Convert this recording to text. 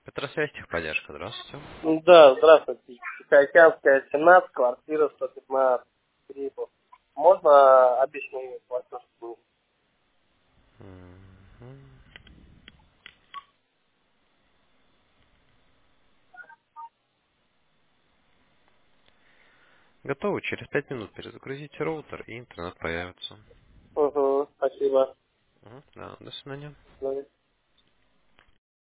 Петросвязь, техподдержка, здравствуйте. Да, здравствуйте. Тихоокеанская, 17, квартира 115. Грибов. Можно обещанный платеж? Мгм. Готово. Через 5 минут перезагрузите роутер, и интернет появится. Угу, спасибо. Мгм. Да, до свидания.